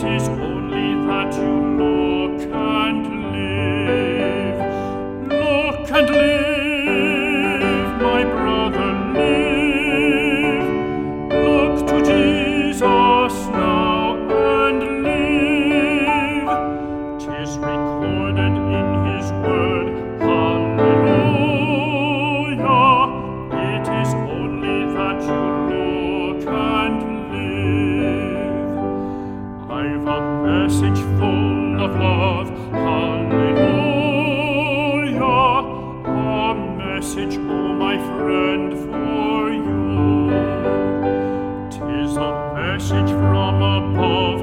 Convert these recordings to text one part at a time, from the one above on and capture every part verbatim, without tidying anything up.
It is only that you look and live. Look and live, my brother, live. Look to Jesus now and live. 'Tis recorded in his word, hallelujah. It is only that you look and live. I've a message full of love, hallelujah. A message, oh my friend, for you. 'Tis a message from above,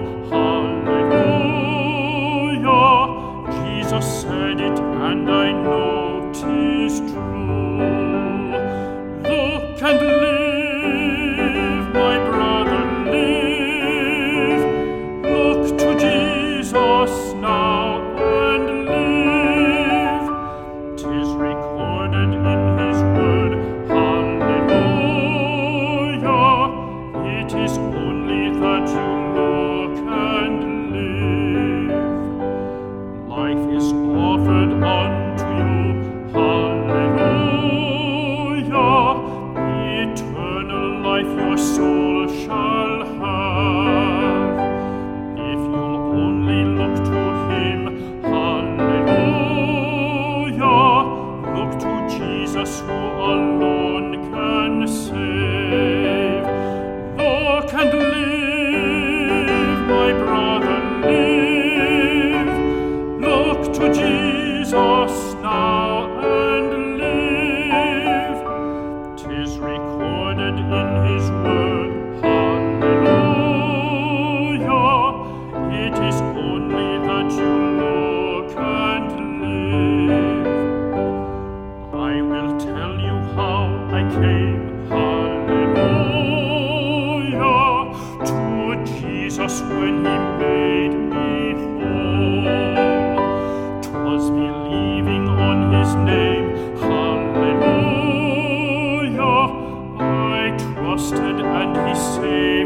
hallelujah. Jesus said it, and I know 'tis true. Look and live, my brother, live. Look to Jesus now and live. 'Tis recorded in his word, hallelujah. It is only that you look and live. Life is offered unto you, hallelujah. Eternal life your soul shall have. If you'll only look to him, hallelujah. Look to Jesus who alone can save. Look and live, my brother, live. Look to Jesus now and live. 'Tis recorded in his word, hallelujah. It is only that you look and live. I will tell you how I came, hallelujah, to Jesus when he made me whole. 'Twas believing on his name, hallelujah. I trusted and he saved